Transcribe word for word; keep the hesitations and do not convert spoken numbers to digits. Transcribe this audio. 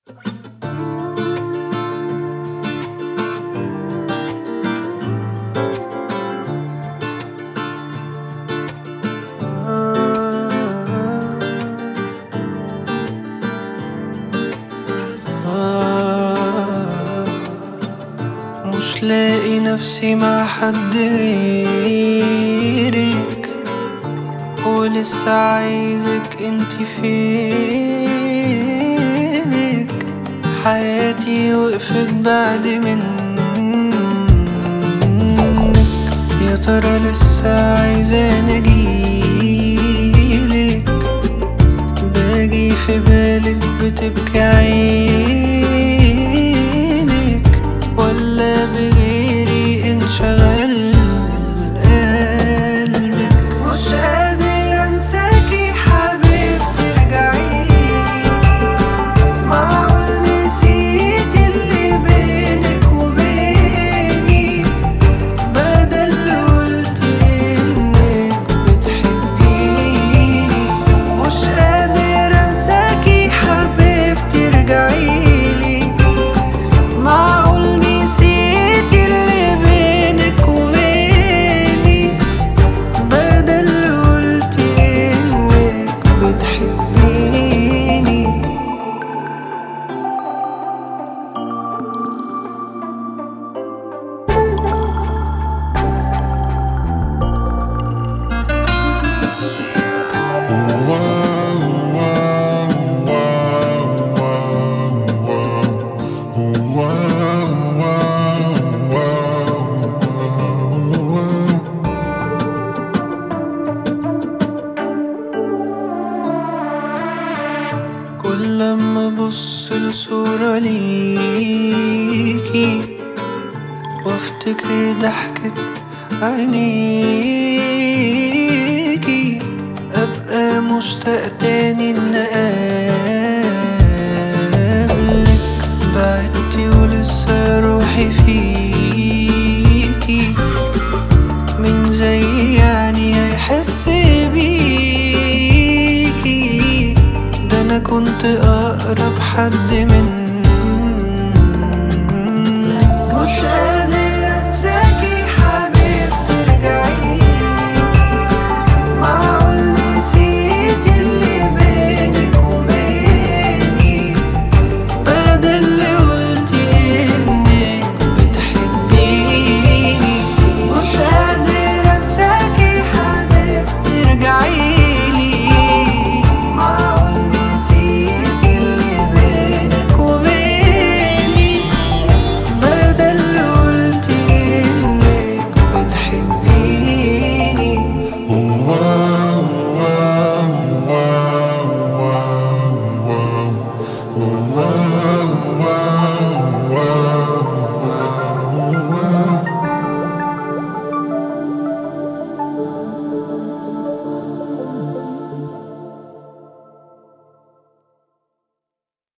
مش لاقي نفسي مع حد غيرك، ولسه عايزك انتي فينك. حياتي وقفت بعد منك، يا ترى لسه عايزاني اجيلك؟ باجي في بالك بتبكي عينك، ولا بغيري انشغل قلبك؟ مش قادر انساكي حبيبتي، ارجعيلي. معقول نسيت اللي بينك وبيني؟ بدل قلت انك بتحبيني. مش قادر انساكي حبيبتي، ارجعيلي. معقول نسيت اللي بينك وبيني؟ بدل قلت انك بتحبيني. كل لما ابص لصورة ليكي وافتكر ضحكة عينيكي، ابقى مشتاق تاني ان اقابلك. بعدتي ولسه روحي فيكي، من زي يعني هيحس بيكي؟ ده انا كنت اقرب حد منك. مش